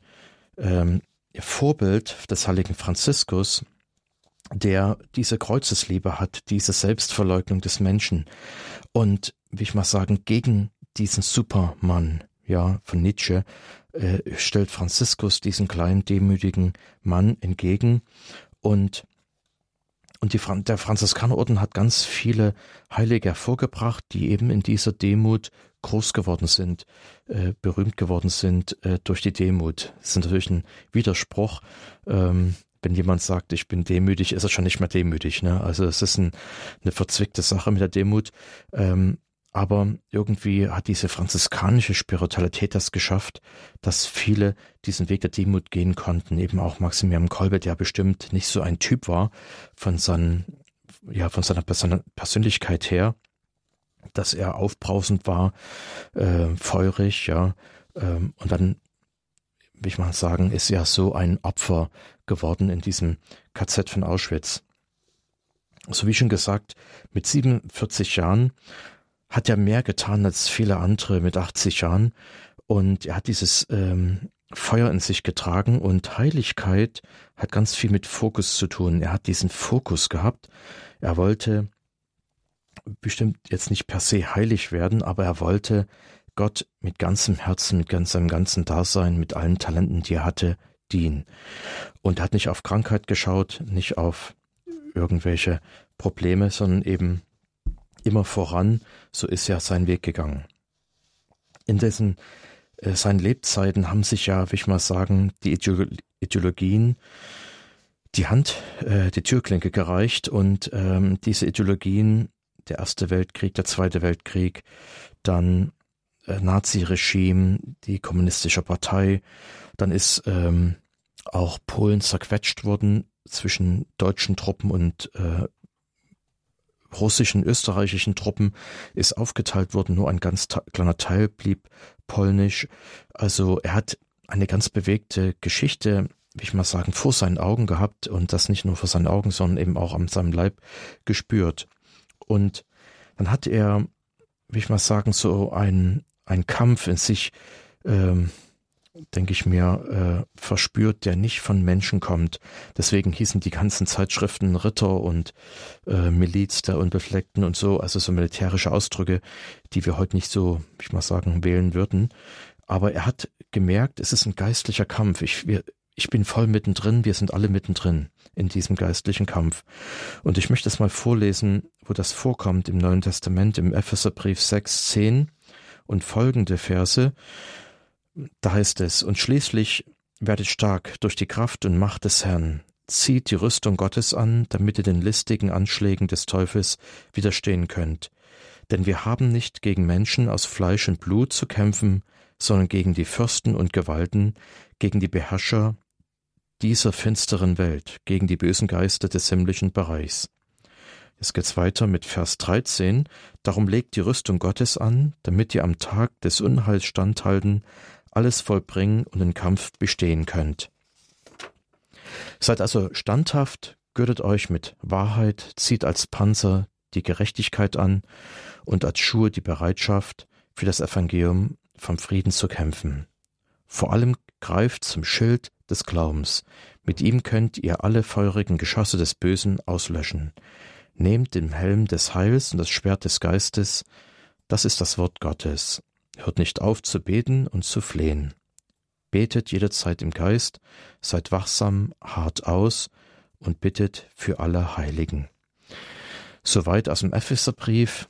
Vorbild des heiligen Franziskus, der diese Kreuzesliebe hat, diese Selbstverleugnung des Menschen, und, wie ich mal sagen, gegen diesen Supermann, von Nietzsche, stellt Franziskus diesen kleinen, demütigen Mann entgegen, und der Franziskanerorden hat ganz viele Heilige hervorgebracht, die eben in dieser Demut groß geworden sind, berühmt geworden sind durch die Demut. Das ist natürlich ein Widerspruch. Wenn jemand sagt, ich bin demütig, ist er schon nicht mehr demütig. Ne? Also es ist eine verzwickte Sache mit der Demut. Aber irgendwie hat diese franziskanische Spiritualität das geschafft, dass viele diesen Weg der Demut gehen konnten. Eben auch Maximilian Kolbe, der bestimmt nicht so ein Typ war von seiner Persönlichkeit her, dass er aufbrausend war, feurig, ja. Und dann, will ich mal sagen, ist er so ein Opfer geworden in diesem KZ von Auschwitz. So wie schon gesagt, mit 47 Jahren hat er mehr getan als viele andere mit 80 Jahren und er hat dieses Feuer in sich getragen und Heiligkeit hat ganz viel mit Fokus zu tun. Er hat diesen Fokus gehabt. Er wollte bestimmt jetzt nicht per se heilig werden, aber er wollte Gott mit ganzem Herzen, mit seinem ganzen Dasein, mit allen Talenten, die er hatte, dienen. Und er hat nicht auf Krankheit geschaut, nicht auf irgendwelche Probleme, sondern eben immer voran, so ist er seinen Weg gegangen. In seinen Lebzeiten haben sich ja, will ich mal sagen, die Ideologien die Türklinke gereicht und diese Ideologien, der Erste Weltkrieg, der Zweite Weltkrieg, dann Naziregime, die kommunistische Partei, dann ist auch Polen zerquetscht worden zwischen deutschen Truppen und russischen, österreichischen Truppen, ist aufgeteilt worden, nur ein ganz kleiner Teil blieb polnisch. Also er hat eine ganz bewegte Geschichte, will ich mal sagen, vor seinen Augen gehabt und das nicht nur vor seinen Augen, sondern eben auch an seinem Leib gespürt. Und dann hat er, will ich mal sagen, so ein Kampf in sich, denke ich mir, verspürt, der nicht von Menschen kommt. Deswegen hießen die ganzen Zeitschriften Ritter und Miliz der Unbefleckten und so, also so militärische Ausdrücke, die wir heute nicht so, will ich mal sagen, wählen würden. Aber er hat gemerkt, es ist ein geistlicher Kampf. Ich bin voll mittendrin, wir sind alle mittendrin in diesem geistlichen Kampf. Und ich möchte es mal vorlesen, wo das vorkommt im Neuen Testament, im Epheserbrief 6,10 und folgende Verse. Da heißt es, und schließlich werdet stark durch die Kraft und Macht des Herrn. Zieht die Rüstung Gottes an, damit ihr den listigen Anschlägen des Teufels widerstehen könnt. Denn wir haben nicht gegen Menschen aus Fleisch und Blut zu kämpfen, sondern gegen die Fürsten und Gewalten, gegen die Beherrscher dieser finsteren Welt, gegen die bösen Geister des himmlischen Bereichs. Es geht weiter mit Vers 13. Darum legt die Rüstung Gottes an, damit ihr am Tag des Unheils standhalten, alles vollbringen und den Kampf bestehen könnt. Seid also standhaft, gürtet euch mit Wahrheit, zieht als Panzer die Gerechtigkeit an und als Schuhe die Bereitschaft, für das Evangelium vom Frieden zu kämpfen. Vor allem greift zum Schild des Glaubens. Mit ihm könnt ihr alle feurigen Geschosse des Bösen auslöschen. Nehmt den Helm des Heils und das Schwert des Geistes, das ist das Wort Gottes. Hört nicht auf zu beten und zu flehen. Betet jederzeit im Geist, seid wachsam, harrt aus und bittet für alle Heiligen. Soweit aus dem Epheserbrief,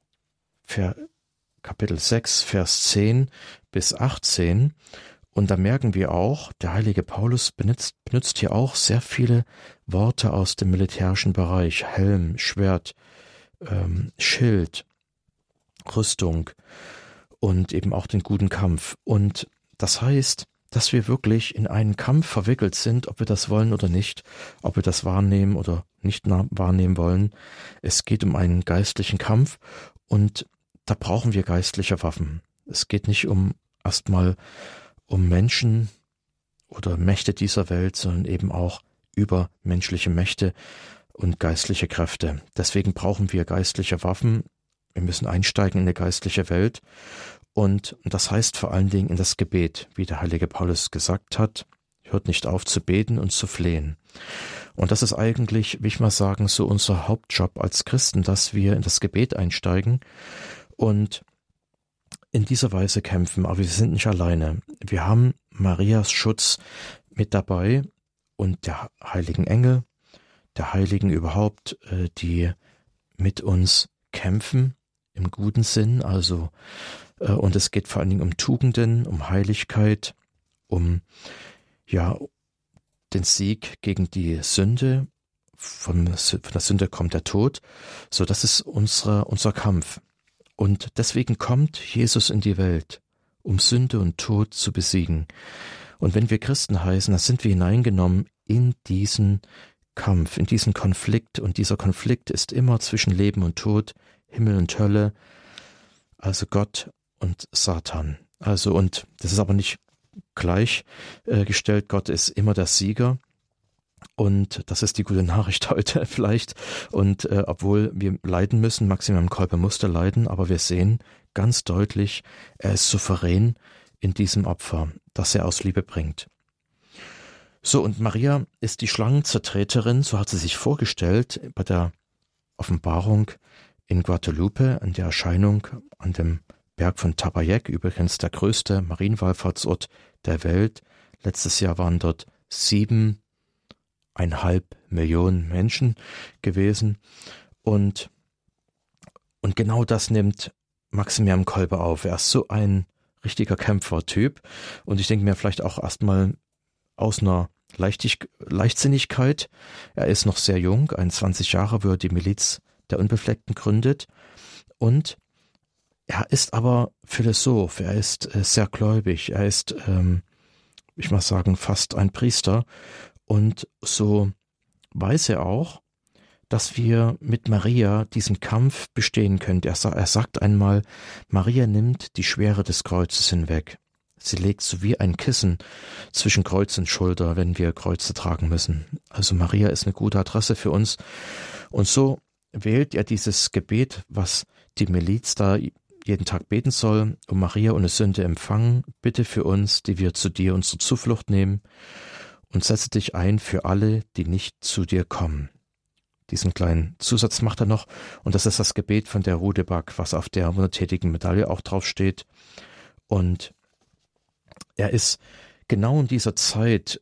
Kapitel 6, Vers 10 bis 18. Und da merken wir auch, der heilige Paulus benutzt hier auch sehr viele Worte aus dem militärischen Bereich. Helm, Schwert, Schild, Rüstung und eben auch den guten Kampf. Und das heißt, dass wir wirklich in einen Kampf verwickelt sind, ob wir das wollen oder nicht, ob wir das wahrnehmen oder nicht wahrnehmen wollen. Es geht um einen geistlichen Kampf und da brauchen wir geistliche Waffen. Es geht nicht erstmal um Menschen oder Mächte dieser Welt, sondern eben auch übermenschliche Mächte und geistliche Kräfte. Deswegen brauchen wir geistliche Waffen. Wir müssen einsteigen in eine geistliche Welt und das heißt vor allen Dingen in das Gebet, wie der heilige Paulus gesagt hat, hört nicht auf zu beten und zu flehen. Und das ist eigentlich, will ich mal sagen, so unser Hauptjob als Christen, dass wir in das Gebet einsteigen und in dieser Weise kämpfen, aber wir sind nicht alleine. Wir haben Marias Schutz mit dabei und der heiligen Engel, der Heiligen überhaupt, die mit uns kämpfen im guten Sinn, also und es geht vor allen Dingen um Tugenden, um Heiligkeit, um den Sieg gegen die Sünde. Von der Sünde kommt der Tod. So, das ist unser Kampf. Und deswegen kommt Jesus in die Welt, um Sünde und Tod zu besiegen. Und wenn wir Christen heißen, dann sind wir hineingenommen in diesen Kampf, in diesen Konflikt. Und dieser Konflikt ist immer zwischen Leben und Tod, Himmel und Hölle, also Gott und Satan. Also, und das ist aber nicht gleichgestellt. Gott ist immer der Sieger. Und das ist die gute Nachricht heute vielleicht. Und obwohl wir leiden müssen, Maximilian Kolbe musste leiden, aber wir sehen ganz deutlich, er ist souverän in diesem Opfer, das er aus Liebe bringt. So, und Maria ist die Schlangenzertreterin, so hat sie sich vorgestellt bei der Offenbarung in Guadalupe, an der Erscheinung an dem Berg von Tabayec, übrigens der größte Marienwallfahrtsort der Welt. Letztes Jahr waren dort 7,5 Millionen Menschen gewesen. Und genau das nimmt Maximilian Kolbe auf. Er ist so ein richtiger Kämpfertyp. Und ich denke mir vielleicht auch erstmal aus einer Leichtsinnigkeit. Er ist noch sehr jung, 21 Jahre, wo er die Miliz der Unbefleckten gründet. Und er ist aber Philosoph, er ist sehr gläubig, er ist, ich muss sagen, fast ein Priester. Und so weiß er auch, dass wir mit Maria diesen Kampf bestehen können. Er sagt einmal, Maria nimmt die Schwere des Kreuzes hinweg. Sie legt so wie ein Kissen zwischen Kreuz und Schulter, wenn wir Kreuze tragen müssen. Also Maria ist eine gute Adresse für uns. Und so wählt er dieses Gebet, was die Miliz da jeden Tag beten soll, um Maria ohne Sünde empfangen. Bitte für uns, die wir zu dir unsere Zuflucht nehmen, und setze dich ein für alle, die nicht zu dir kommen. Diesen kleinen Zusatz macht er noch, und das ist das Gebet von der Rudeback, was auf der wundertätigen Medaille auch drauf steht. Und er ist genau in dieser Zeit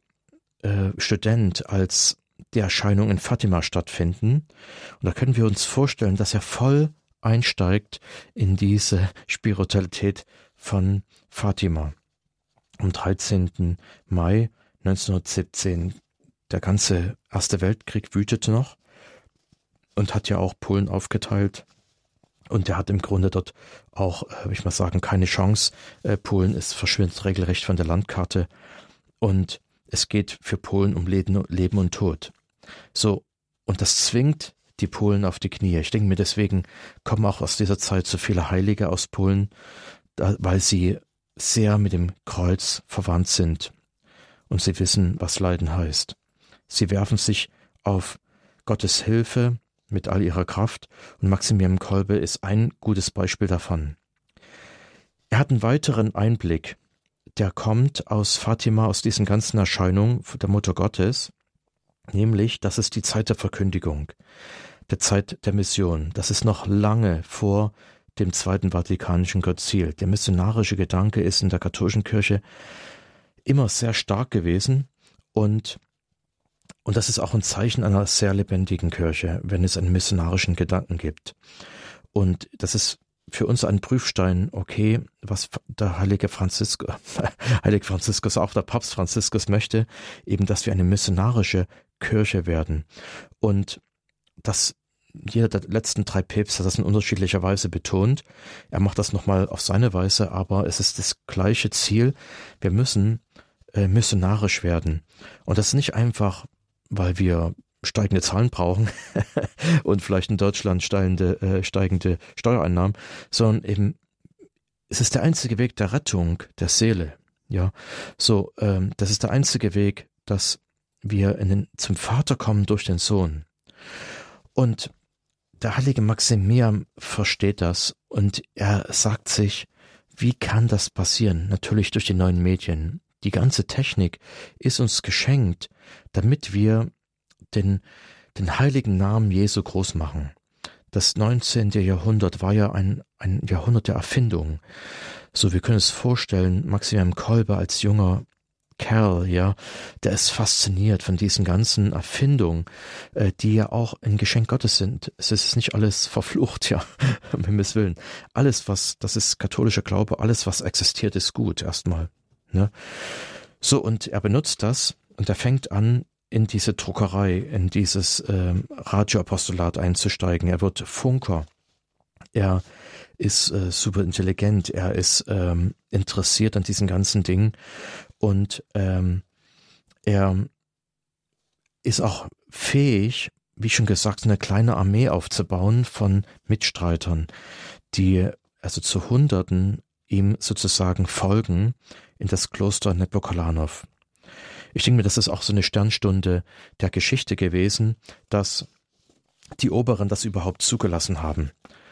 Student, als die Erscheinungen in Fatima stattfinden. Und da können wir uns vorstellen, dass er voll einsteigt in diese Spiritualität von Fatima. Am 13. Mai 1917, der ganze Erste Weltkrieg wütete noch und hat ja auch Polen aufgeteilt. Und er hat im Grunde dort auch, ich muss sagen, keine Chance. Polen verschwindet regelrecht von der Landkarte. Und es geht für Polen um Leben und Tod. So, und das zwingt die Polen auf die Knie. Ich denke mir, deswegen kommen auch aus dieser Zeit so viele Heilige aus Polen, weil sie sehr mit dem Kreuz verwandt sind. Und sie wissen, was Leiden heißt. Sie werfen sich auf Gottes Hilfe mit all ihrer Kraft, und Maximilian Kolbe ist ein gutes Beispiel davon. Er hat einen weiteren Einblick, der kommt aus Fatima, aus diesen ganzen Erscheinungen der Mutter Gottes, nämlich, das ist die Zeit der Verkündigung, der Zeit der Mission. Das ist noch lange vor dem Zweiten Vatikanischen Konzil. Der missionarische Gedanke ist in der katholischen Kirche immer sehr stark gewesen, und das ist auch ein Zeichen einer sehr lebendigen Kirche, wenn es einen missionarischen Gedanken gibt. Und das ist für uns ein Prüfstein, okay, was der Heilige Franziskus, auch der Papst Franziskus möchte, eben, dass wir eine missionarische Kirche werden. Und das jeder der letzten 3 Päpste hat das in unterschiedlicher Weise betont. Er macht das nochmal auf seine Weise, aber es ist das gleiche Ziel. Wir müssen missionarisch werden. Und das ist nicht einfach, weil wir steigende Zahlen brauchen und vielleicht in Deutschland steigende Steuereinnahmen, sondern eben, es ist der einzige Weg der Rettung der Seele. Ja, so, das ist der einzige Weg, dass wir zum Vater kommen durch den Sohn. Und der heilige Maximilian versteht das, und er sagt sich, wie kann das passieren? Natürlich durch die neuen Medien. Die ganze Technik ist uns geschenkt, damit wir den heiligen Namen Jesu groß machen. Das 19. Jahrhundert war ja ein Jahrhundert der Erfindung. So, wir können uns vorstellen, Maximilian Kolbe als junger Kerl, ja, der ist fasziniert von diesen ganzen Erfindungen, die ja auch ein Geschenk Gottes sind. Es ist nicht alles verflucht, ja, um Himmels Willen. Alles, das ist katholischer Glaube, alles, was existiert, ist gut, erstmal. Ne? So, und er benutzt das, und er fängt an, in diese Druckerei, in dieses Radioapostolat einzusteigen. Er wird Funker. Er ist super intelligent, er ist interessiert an diesen ganzen Dingen und er ist auch fähig, wie schon gesagt, eine kleine Armee aufzubauen von Mitstreitern, die also zu Hunderten ihm sozusagen folgen in das Kloster Nepokalanów. Ich denke mir, das ist auch so eine Sternstunde der Geschichte gewesen, dass die Oberen das überhaupt zugelassen haben.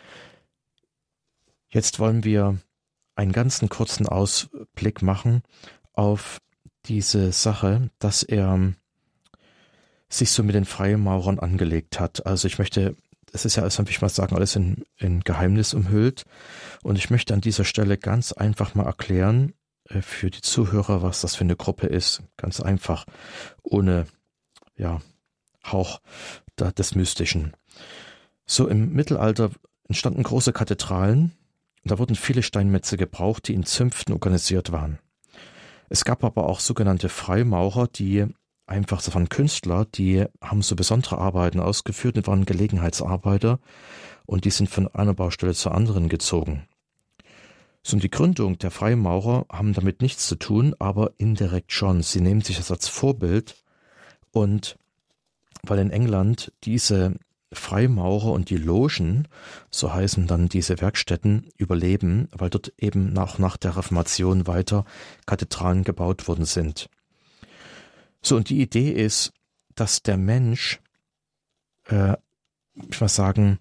Jetzt wollen wir einen ganzen kurzen Ausblick machen auf diese Sache, dass er sich so mit den Freimaurern angelegt hat. Also ich möchte, es ist ja, als würde ich mal sagen, alles in Geheimnis umhüllt. Und ich möchte an dieser Stelle ganz einfach mal erklären für die Zuhörer, was das für eine Gruppe ist. Ganz einfach, ohne Hauch des Mystischen. So im Mittelalter entstanden große Kathedralen. Da wurden viele Steinmetze gebraucht, die in Zünften organisiert waren. Es gab aber auch sogenannte Freimaurer, die einfach, das waren Künstler, die haben so besondere Arbeiten ausgeführt und waren Gelegenheitsarbeiter und die sind von einer Baustelle zur anderen gezogen. So, und die Gründung der Freimaurer haben damit nichts zu tun, aber indirekt schon. Sie nehmen sich das als Vorbild und weil in England diese Freimaurer und die Logen, so heißen dann diese Werkstätten, überleben, weil dort eben nach der Reformation weiter Kathedralen gebaut worden sind. So, und die Idee ist, dass der Mensch, ich mal sagen,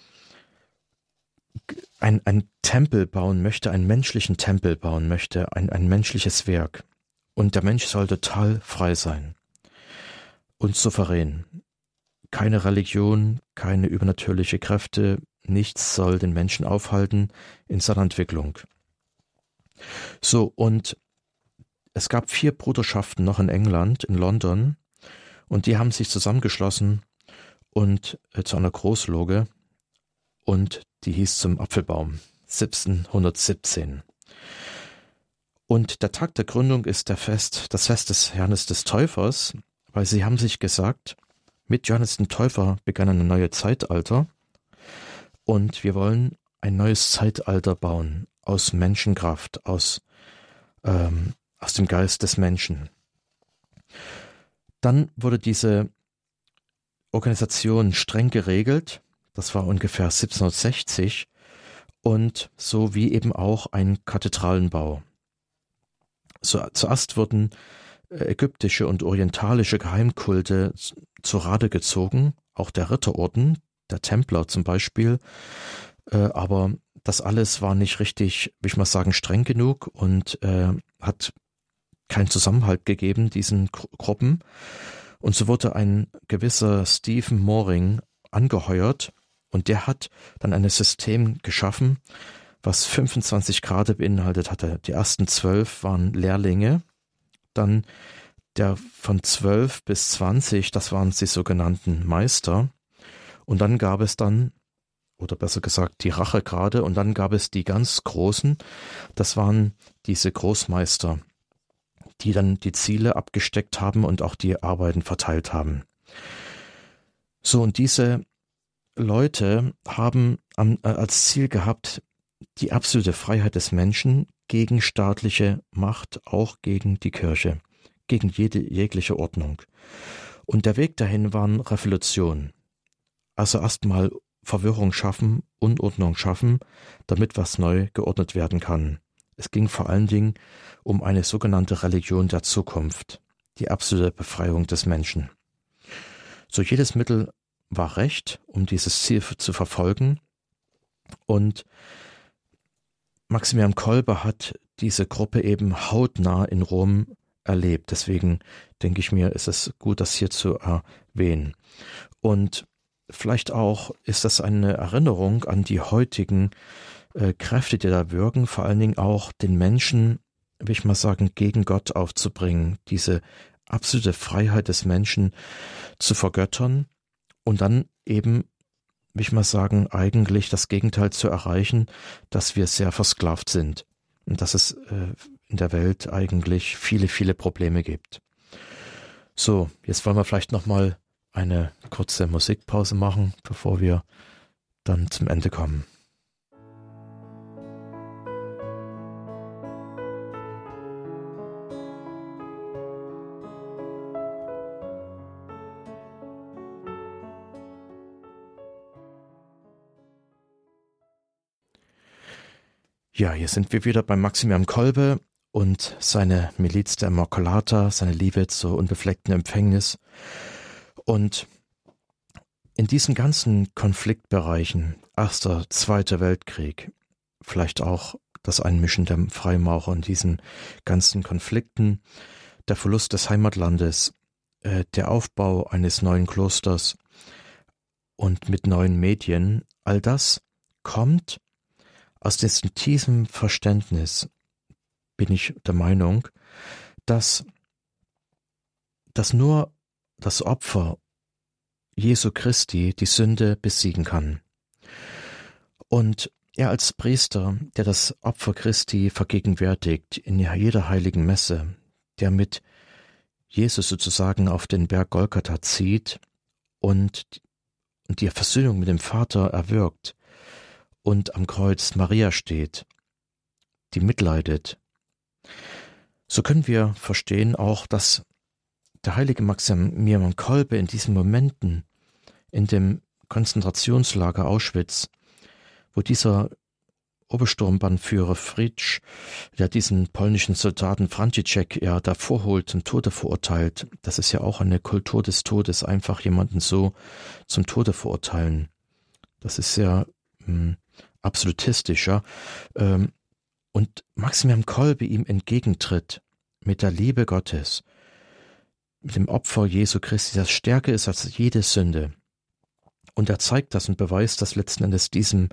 ein Tempel bauen möchte, einen menschlichen Tempel bauen möchte, ein menschliches Werk. Und der Mensch soll total frei sein und souverän. Keine Religion, keine übernatürliche Kräfte, nichts soll den Menschen aufhalten in seiner Entwicklung. So, und es gab 4 Bruderschaften noch in England, in London, und die haben sich zusammengeschlossen und zu einer Großloge, und die hieß zum Apfelbaum, 1717. Und der Tag der Gründung ist das Fest des Johannes des Täufers, weil sie haben sich gesagt, mit Johannes dem Täufer begann ein neues Zeitalter und wir wollen ein neues Zeitalter bauen aus Menschenkraft, aus dem Geist des Menschen. Dann wurde diese Organisation streng geregelt, das war ungefähr 1760 und so wie eben auch ein Kathedralenbau. So, zuerst wurden ägyptische und orientalische Geheimkulte zu Rate gezogen, auch der Ritterorden, der Templer zum Beispiel, aber das alles war nicht richtig, wie ich mal sagen, streng genug und hat keinen Zusammenhalt gegeben, diesen Gruppen. Und so wurde ein gewisser Stephen Moring angeheuert und der hat dann ein System geschaffen, was 25 Grade beinhaltet hatte. Die ersten 12 waren Lehrlinge, dann der von 12 bis 20, das waren die sogenannten Meister. Und dann gab es dann, oder besser gesagt die Rachegrade, und dann gab es die ganz Großen, das waren diese Großmeister, die dann die Ziele abgesteckt haben und auch die Arbeiten verteilt haben. So, und diese Leute haben als Ziel gehabt, die absolute Freiheit des Menschen gegen staatliche Macht, auch gegen die Kirche, gegen jegliche Ordnung. Und der Weg dahin war Revolution. Also erstmal Verwirrung schaffen, Unordnung schaffen, damit was neu geordnet werden kann. Es ging vor allen Dingen um eine sogenannte Religion der Zukunft, die absolute Befreiung des Menschen. So, jedes Mittel war recht, um dieses Ziel zu verfolgen. Und Maximilian Kolbe hat diese Gruppe eben hautnah in Rom erlebt. Deswegen denke ich mir, ist es gut, das hier zu erwähnen. Und vielleicht auch ist das eine Erinnerung an die heutigen Kräfte, die da wirken, vor allen Dingen auch den Menschen, will ich mal sagen, gegen Gott aufzubringen, diese absolute Freiheit des Menschen zu vergöttern und dann eben, will ich mal sagen, eigentlich das Gegenteil zu erreichen, dass wir sehr versklavt sind und dass es in der Welt eigentlich viele, viele Probleme gibt. So, jetzt wollen wir vielleicht nochmal eine kurze Musikpause machen, bevor wir dann zum Ende kommen. Ja, hier sind wir wieder bei Maximilian Kolbe und seine Miliz der Immacolata, seine Liebe zur unbefleckten Empfängnis. Und in diesen ganzen Konfliktbereichen, Erster, Zweiter Weltkrieg, vielleicht auch das Einmischen der Freimaurer in diesen ganzen Konflikten, der Verlust des Heimatlandes, der Aufbau eines neuen Klosters und mit neuen Medien, all das kommt aus diesem tiefen Verständnis, bin ich der Meinung, dass nur das Opfer Jesu Christi die Sünde besiegen kann. Und er als Priester, der das Opfer Christi vergegenwärtigt in jeder heiligen Messe, der mit Jesus sozusagen auf den Berg Golgatha zieht und die Versöhnung mit dem Vater erwirkt und am Kreuz Maria steht, die mitleidet. So können wir verstehen auch, dass der heilige Maximilian Kolbe in diesen Momenten in dem Konzentrationslager Auschwitz, wo dieser Obersturmbannführer Fritsch, der diesen polnischen Soldaten Franciszek ja davor holt, zum Tode verurteilt, das ist ja auch eine Kultur des Todes, einfach jemanden so zum Tode verurteilen. Das ist ja absolutistisch, ja. Und Maximilian Kolbe ihm entgegentritt mit der Liebe Gottes, mit dem Opfer Jesu Christi, das stärker ist als jede Sünde. Und er zeigt das und beweist das letzten Endes diesem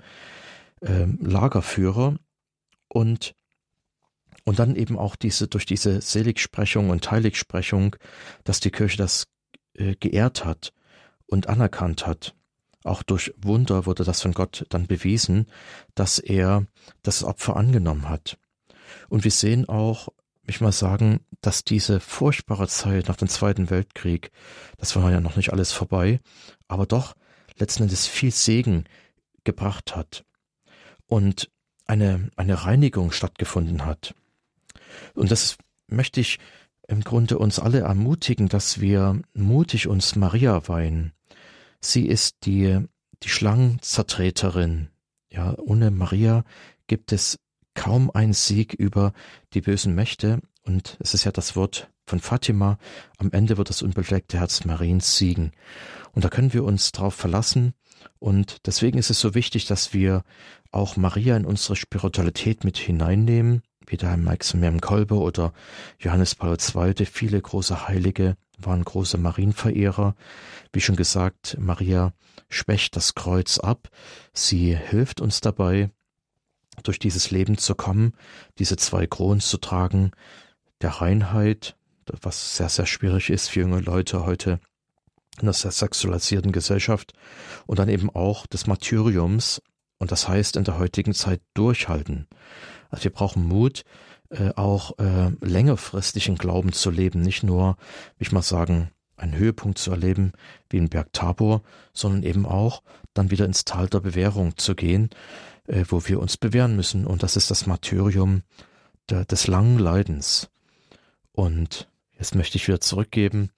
Lagerführer und dann eben auch durch diese Seligsprechung und Heiligsprechung, dass die Kirche das geehrt hat und anerkannt hat. Auch durch Wunder wurde das von Gott dann bewiesen, dass er das Opfer angenommen hat. Und wir sehen auch, ich mal sagen, dass diese furchtbare Zeit nach dem Zweiten Weltkrieg, das war ja noch nicht alles vorbei, aber doch letzten Endes viel Segen gebracht hat und eine Reinigung stattgefunden hat. Und das möchte ich im Grunde uns alle ermutigen, dass wir mutig uns Maria weihen. Sie ist die Schlangenzertreterin. Ja, ohne Maria gibt es kaum einen Sieg über die bösen Mächte. Und es ist ja das Wort von Fatima. Am Ende wird das unbefleckte Herz Mariens siegen. Und da können wir uns drauf verlassen. Und deswegen ist es so wichtig, dass wir auch Maria in unsere Spiritualität mit hineinnehmen, wie der Maximilian Kolbe oder Johannes Paul II. Viele große Heilige waren große Marienverehrer. Wie schon gesagt, Maria schwächt das Kreuz ab. Sie hilft uns dabei, durch dieses Leben zu kommen, diese zwei Kronen zu tragen, der Reinheit, was sehr, sehr schwierig ist für junge Leute heute in der sehr sexualisierten Gesellschaft, und dann eben auch des Martyriums, und das heißt in der heutigen Zeit durchhalten. Also wir brauchen Mut, auch längerfristig in Glauben zu leben, nicht nur, wie ich mal sagen, einen Höhepunkt zu erleben wie in Berg Tabor, sondern eben auch dann wieder ins Tal der Bewährung zu gehen, wo wir uns bewähren müssen, und das ist das Martyrium des langen Leidens. Und jetzt möchte ich wieder zurückgeben,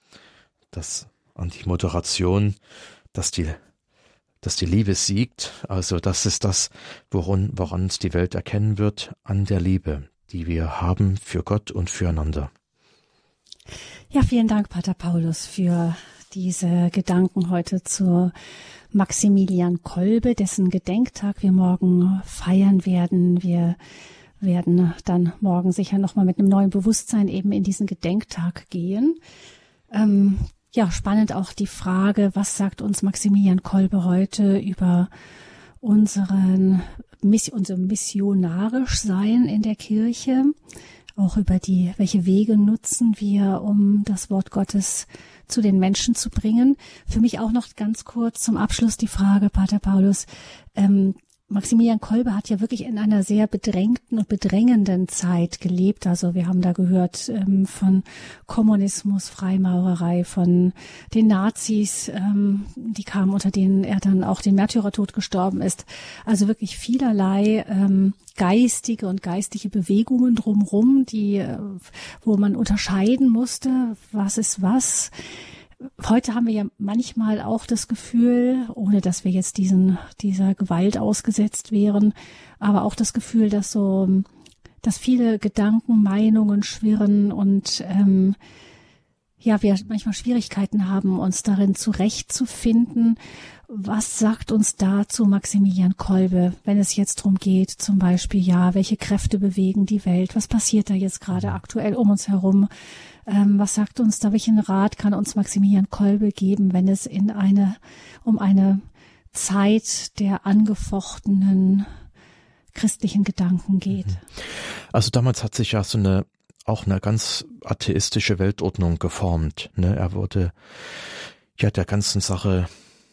an die Moderation, dass die Liebe siegt. Also das ist das, woran uns die Welt erkennen wird, an der Liebe, die wir haben für Gott und füreinander. Ja, vielen Dank, Pater Paulus, für diese Gedanken heute zu Maximilian Kolbe, dessen Gedenktag wir morgen feiern werden. Wir werden dann morgen sicher nochmal mit einem neuen Bewusstsein eben in diesen Gedenktag gehen. Ja, spannend auch die Frage, was sagt uns Maximilian Kolbe heute über unser missionarisch Sein in der Kirche, auch über welche Wege nutzen wir, um das Wort Gottes zu den Menschen zu bringen. Für mich auch noch ganz kurz zum Abschluss die Frage, Pater Paulus, Maximilian Kolbe hat ja wirklich in einer sehr bedrängten und bedrängenden Zeit gelebt. Also wir haben da gehört von Kommunismus, Freimaurerei, von den Nazis, die kamen, unter denen er dann auch den Märtyrertod gestorben ist. Also wirklich vielerlei geistige und geistliche Bewegungen drumherum, wo man unterscheiden musste, was ist was. Heute haben wir ja manchmal auch das Gefühl, ohne dass wir jetzt dieser Gewalt ausgesetzt wären, aber auch das Gefühl, dass viele Gedanken, Meinungen schwirren und wir manchmal Schwierigkeiten haben, uns darin zurechtzufinden. Was sagt uns dazu Maximilian Kolbe, wenn es jetzt darum geht, zum Beispiel, welche Kräfte bewegen die Welt? Was passiert da jetzt gerade aktuell um uns herum? Was sagt uns da, welchen Rat kann uns Maximilian Kolbe geben, wenn es um eine Zeit der angefochtenen christlichen Gedanken geht? Also damals hat sich ja auch eine ganz atheistische Weltordnung geformt. Ne? Er wurde der ganzen Sache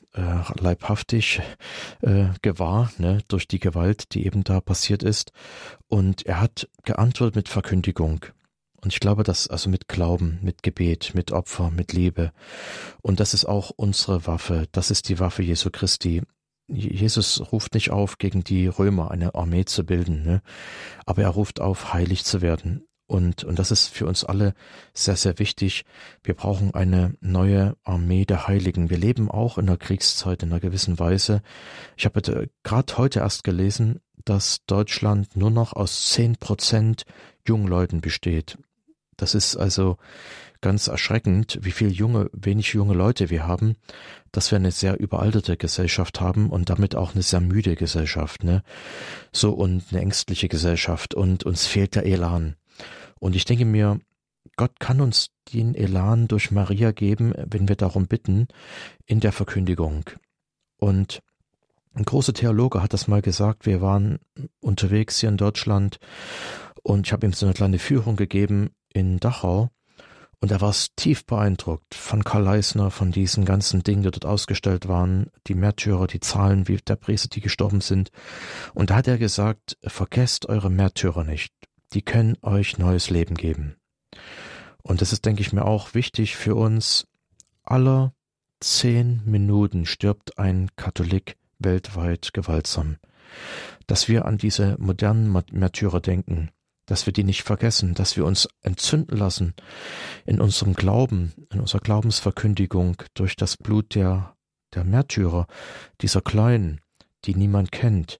leibhaftig gewahr, ne, durch die Gewalt, die eben da passiert ist. Und er hat geantwortet mit Verkündigung. Und ich glaube, dass also mit Glauben, mit Gebet, mit Opfer, mit Liebe. Und das ist auch unsere Waffe. Das ist die Waffe Jesu Christi. Jesus ruft nicht auf, gegen die Römer eine Armee zu bilden, ne? Aber er ruft auf, heilig zu werden. Und das ist für uns alle sehr, sehr wichtig. Wir brauchen eine neue Armee der Heiligen. Wir leben auch in der Kriegszeit in einer gewissen Weise. Ich habe gerade heute erst gelesen, dass Deutschland nur noch aus 10% Jungleuten besteht. Das ist also ganz erschreckend, wie wenig junge Leute wir haben, dass wir eine sehr überalterte Gesellschaft haben und damit auch eine sehr müde Gesellschaft, ne? So, und eine ängstliche Gesellschaft, und uns fehlt der Elan. Und ich denke mir, Gott kann uns den Elan durch Maria geben, wenn wir darum bitten, in der Verkündigung. Und ein großer Theologe hat das mal gesagt, wir waren unterwegs hier in Deutschland und ich habe ihm so eine kleine Führung gegeben in Dachau und er war tief beeindruckt von Karl Leisner, von diesen ganzen Dingen, die dort ausgestellt waren, die Märtyrer, die Zahlen, wie der Priester, die gestorben sind. Und da hat er gesagt, vergesst eure Märtyrer nicht. Die können euch neues Leben geben. Und das ist, denke ich mir, auch wichtig für uns. Alle 10 Minuten stirbt ein Katholik weltweit gewaltsam. Dass wir an diese modernen Märtyrer denken, dass wir die nicht vergessen, dass wir uns entzünden lassen in unserem Glauben, in unserer Glaubensverkündigung durch das Blut der Märtyrer, dieser Kleinen, die niemand kennt,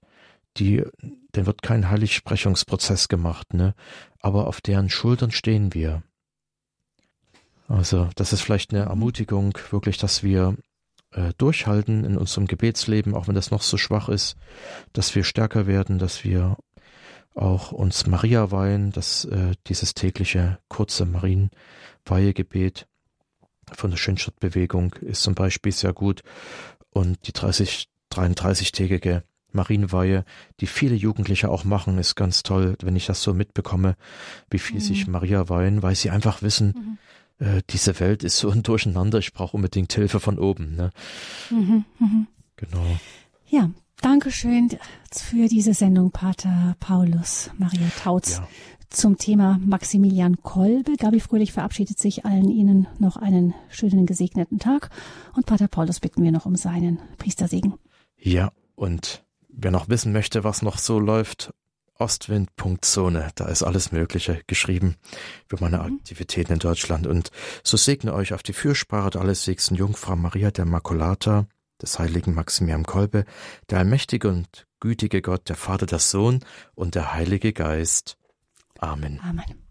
dann wird kein Heiligsprechungsprozess gemacht, ne? Aber auf deren Schultern stehen wir. Also das ist vielleicht eine Ermutigung, wirklich, dass wir durchhalten in unserem Gebetsleben, auch wenn das noch so schwach ist, dass wir stärker werden, dass wir auch uns Maria weihen, dass dieses tägliche kurze Marienweihegebet von der Schönstattbewegung ist zum Beispiel sehr gut, und die 33-tägige Marienweihe, die viele Jugendliche auch machen, ist ganz toll, wenn ich das so mitbekomme, wie viel sich Maria weihen, weil sie einfach wissen, diese Welt ist so ein Durcheinander, ich brauche unbedingt Hilfe von oben. Ne? Genau. Ja, danke schön für diese Sendung, Pater Paulus Maria Tautz. Ja. Zum Thema Maximilian Kolbe. Gabi Fröhlich verabschiedet sich, allen Ihnen noch einen schönen, gesegneten Tag. Und Pater Paulus bitten wir noch um seinen Priestersegen. Ja, und wer noch wissen möchte, was noch so läuft, ostwind.zone, da ist alles Mögliche geschrieben für meine Aktivitäten in Deutschland. Und so segne euch auf die Fürsprache der allerseligsten Jungfrau Maria der Immaculata, des heiligen Maximilian Kolbe, der allmächtige und gütige Gott, der Vater, der Sohn und der Heilige Geist. Amen. Amen.